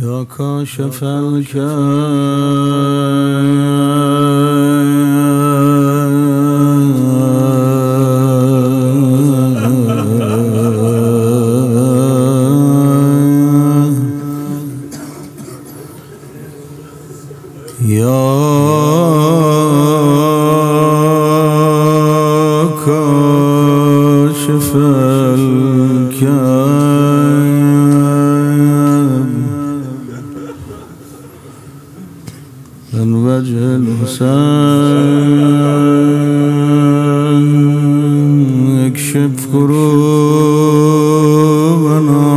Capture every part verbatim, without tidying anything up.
یا کاشف الکرب یا کاشف الکرب من وجه الحسین اکشف کروبنا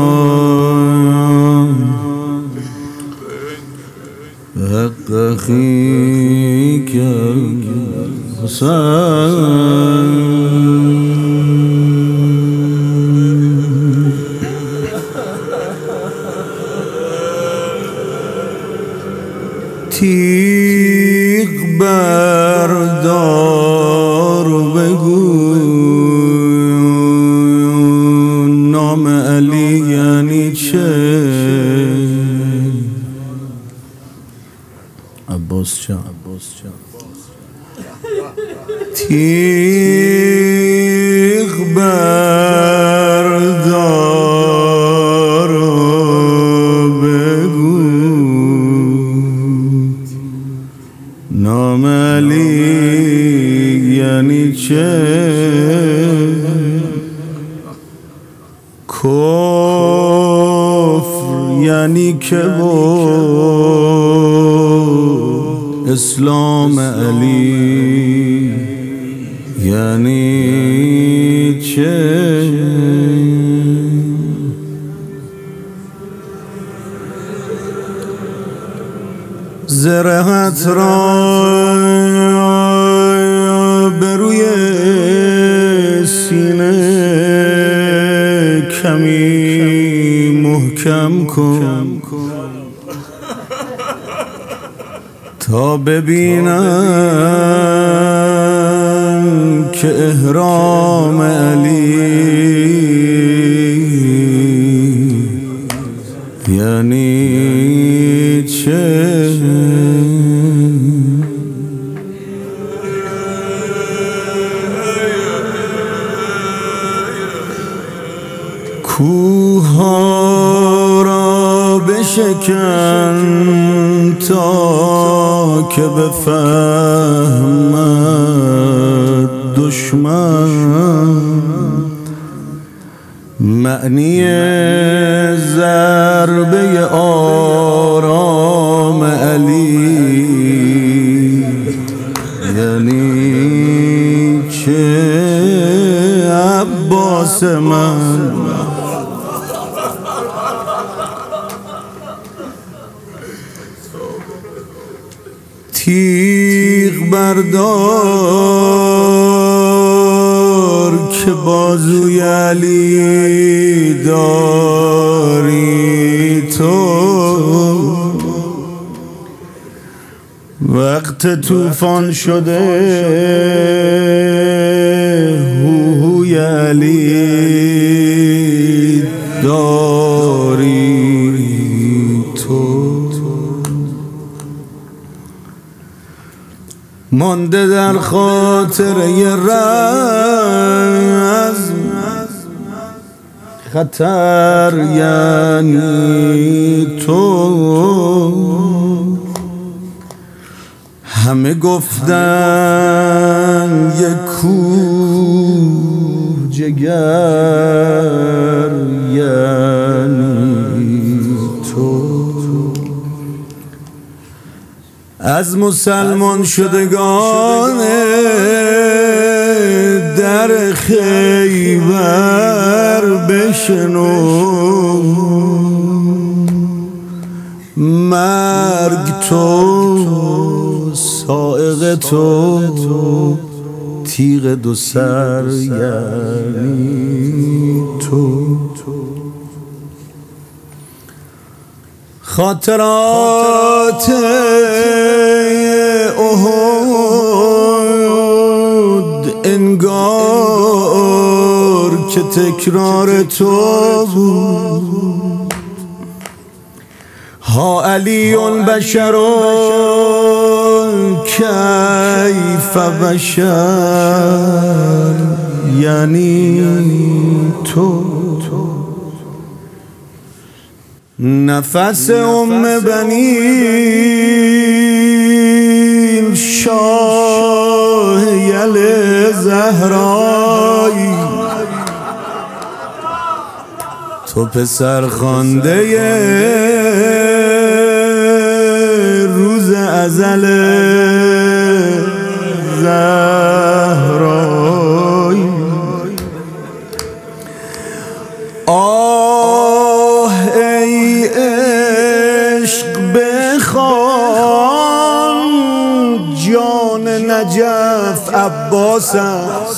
بحق اخیک الحسین. تیغ بردار و بگو نام علی یعنی چه؟ عباس جان تیغ بردار و بگو نام علی یعنی چه؟ کفر یعنی که با اسلام علی یعنی چه؟ زرهت را به روی سینه کمی محکم کن تا ببینم که احرام علی یعنی چه؟ کوها را بشکن تا که بفهمد دشمن معنی ضربه آرام علی یعنی چه؟ عباس من تیغ بردار که بازوی علی داری تو وقت طوفان شده هوی علی داری تو مانده در خاطر یه رزم خطر یعنی تو همه گفتن یه کوه جگر یعنی تو از مسلمان شدگان در خیبر بشنو مرگ تو سائق تو تیغ دو سر یعنی تو خاطرات احد انگار که تکرار تو بود ها علی بشر کیف بشر، یعنی تو نفس ام بنین شاه یل زهرایی، تو پسر خوانده روز ازل زهرایی. آه ای عشق بخوان جان نجف عباس است،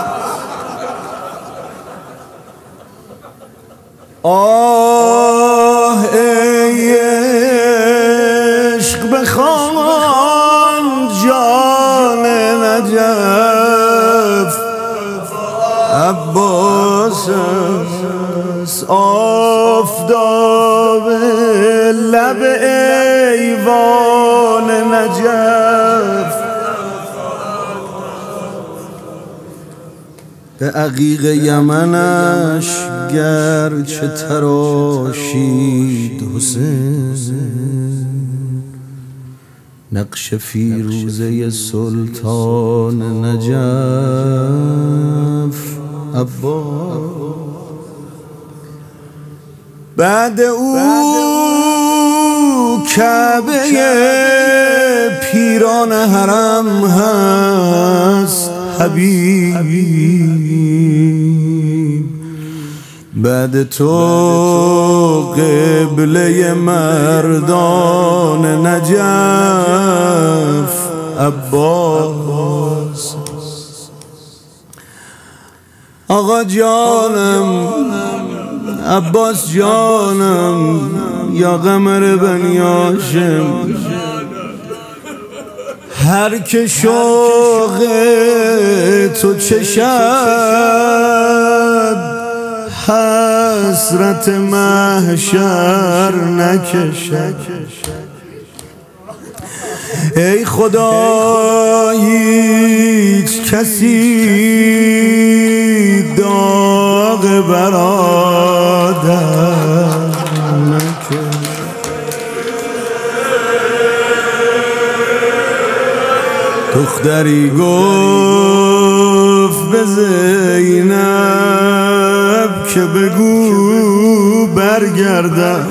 آه ای عشق بخوان جان نجف عباس است. آفتاب لب ایوان نجف به عقیق یمنش گرچه تراشید حسین، نقش فیروزه سلطان نجف عباس. بعد او کعبه پیران حرم هست حبیب، بعد تو قبله مردان نجف عباس. آقا جانم عباس جانم، یا قمر بنی هاشم، هر که شوق تو چشد حسرت محشر نکشد. ای خدا هیچ کسی داغ برادر نکشد. دختری گفت به زینب که بگو برگردم،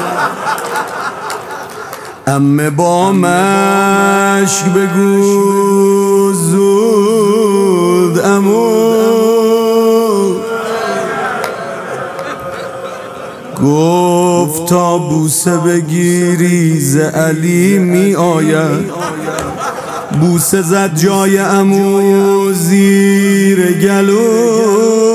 عمه با مشک بگو زود عمو، گفت تا بوسه بگیری ز علی می آید، بوسه زد جای عمو زیر گلو،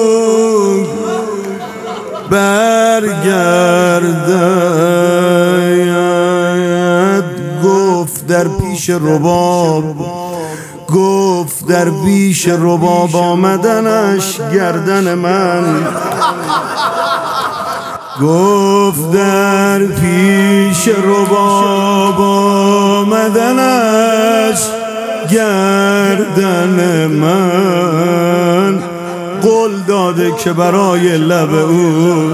برگردد گفت در پیش رباب، گفت در پیش رباب آمدنش گردن من، گفت در پیش رباب آمدنش گردن من، قول داده که برای لب او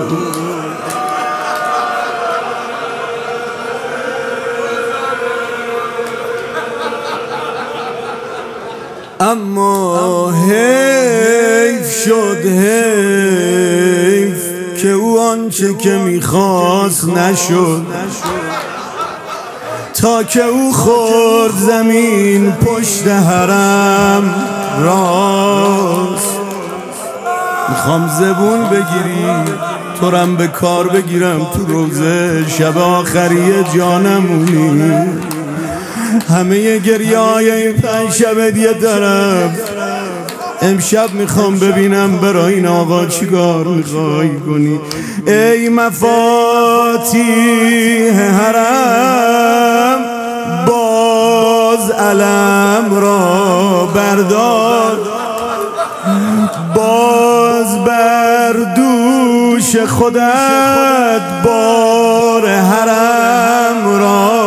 اما حیف شد حیف که او آنچه که میخواست نشد، تا که او خورد زمین پشت حرم راست. میخوام زبون بگیری تورم به کار بگیرم تو روزه، شب آخری جانمونی، همه گریه های این پنج شب یه طرف. امشب میخوام ببینم برای این آقا چیکار میخوای کنی. ای مفاتیح حرم باز علم را بردار، باز بر دوش خودت بار بار حرم را.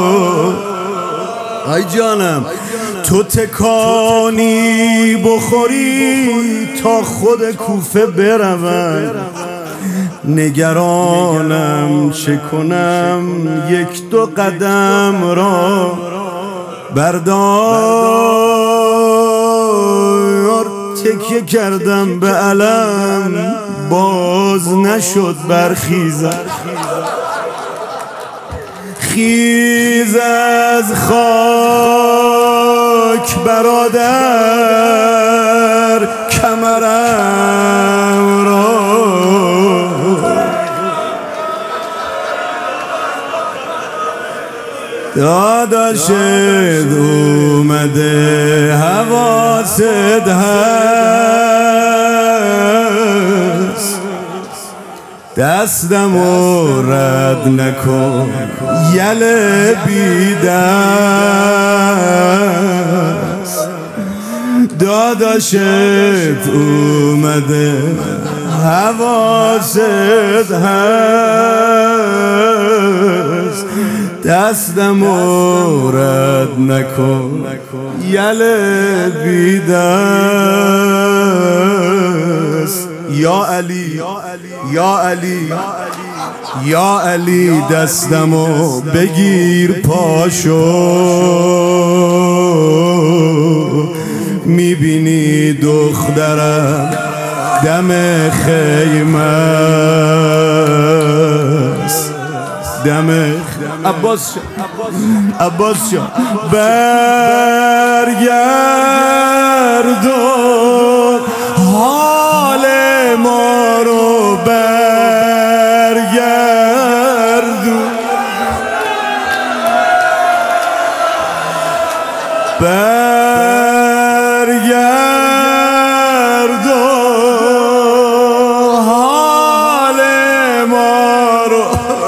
ای جانم تو تکانی بخوری تا خود کوفه بروم، نگرانم چه کنم یک دو قدم را. بردار تکیه کردم به علم، باز نشد برخیزم. خیز از خاک برادر کمرم را. داداشت اومده حواست هست، دستمو رد نکن یله بی دست. داداشت اومده حواست هست، دستمو رد نکن یله بی دست. یا علی یا علی یا علی دستمو بگیر پاشو، میبینی دخترم دم خیمه است، دم عباس شا عباس شا برگرد و حال ما رو برگردون، برگرد و حال ما رو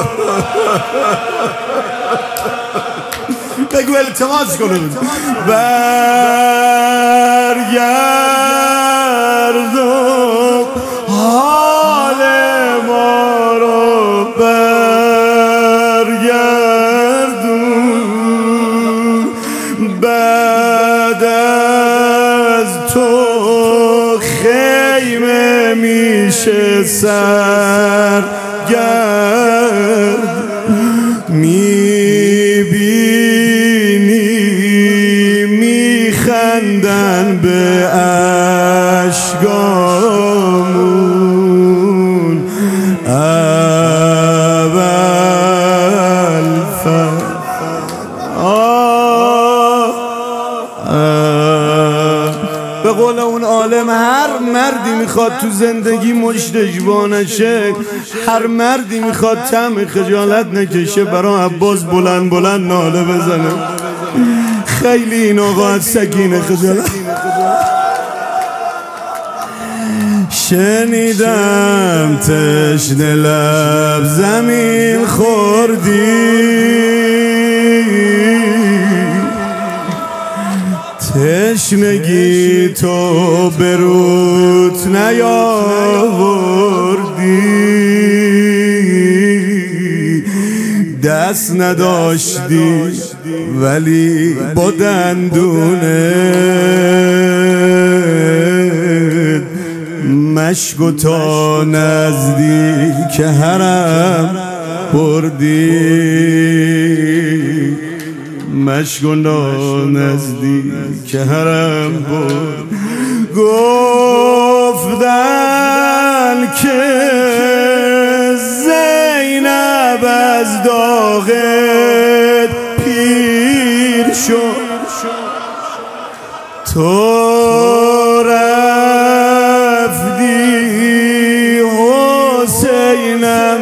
بگو التماس کنون. برگرد و حال ما رو برگردون، بعد از تو خیمه میشه سرگرد. میبینی میخندن به اشکامون اول فر به قول اون عالم هر مردی میخواد تو زندگی مشتش نشه، هر مردی میخواد طعم خجالت نکشه برای عباس بلند بلند ناله بزنه. خیلی این آقا از سکینه خجالت. شنیدم تشنه لب زمین خوردی، تشنگی تو بروت نیاوردی، دست نداشتی ولی با دندونت مشکو تا نزدیک حرم بردی، مشکو نزدیک حرم برد. گفتن که زینب از داغت پیر شد، تو رفتی حسینم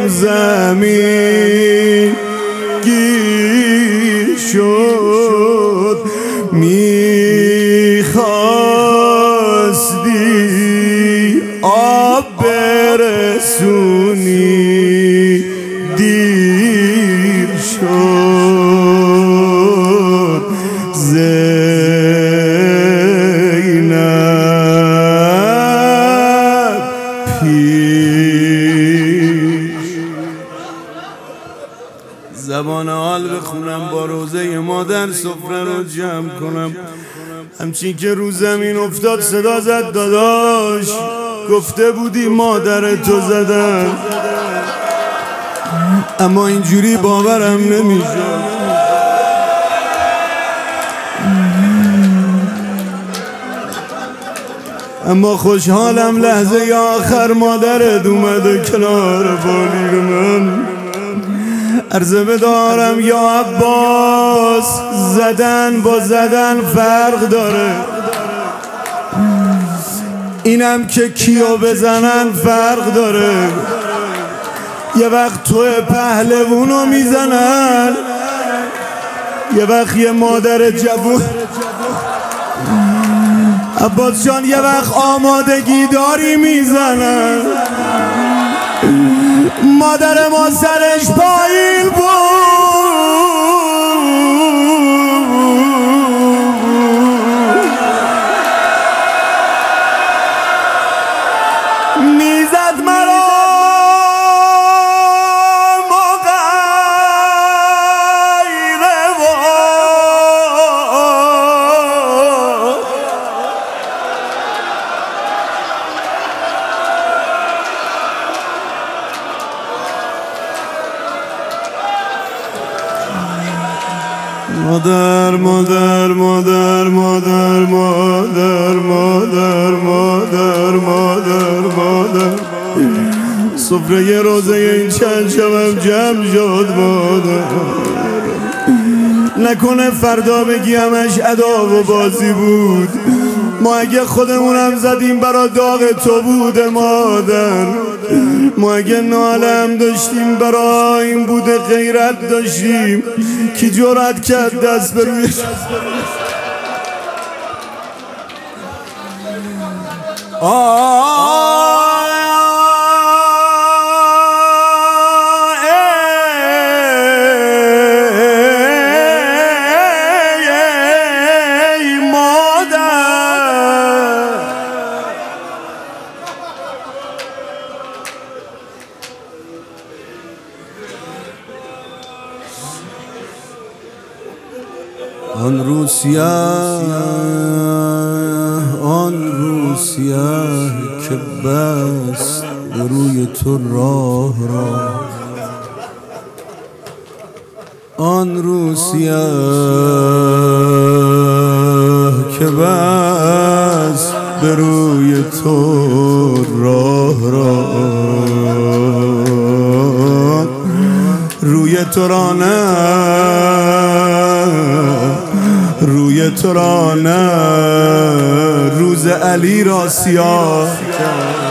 زمین گیر شد، میخواستی آب برسونی دیر شد. زینب پیش حال بخونم، با روزه مادر سفره رو جمع کنم. همچین که رو زمین افتاد صدا زد داداش، گفته بودی مادر تو زدن، اما اینجوری باورم نمیشه. اما خوشحالم لحظه آخر مادرت اومده کنار بالیر من. عرضه بدارم یا عباس، زدن با زدن فرق داره، اینم که کیو بزنن فرق داره. یه وقت توی پهلوونو میزنن، یه وقت یه مادر جوون. عباس جان یه وقت آمادگی داری میزنن. مادر ما سرش پایین بود، میزد مرا مادر مادر مادر مادر مادر مادر مادر مادر مادر سفره یه روزه این چند شبم جمع شد. مادر نکنه فردا بگی همش ادا و بازی بود، ما اگه خودمونم زدیم برا داغ تو بوده. مادر ما اگه نالم داشتیم برا این بوده، غیرت داشتیم کی جرأت کرد دست به روی آن روسیه، آن روسیه که بست روی تو راه را، آن روسیه که بست به روی تو راه را، روی تو را نه، روی تو را نه، روز علی را سیاه کرد.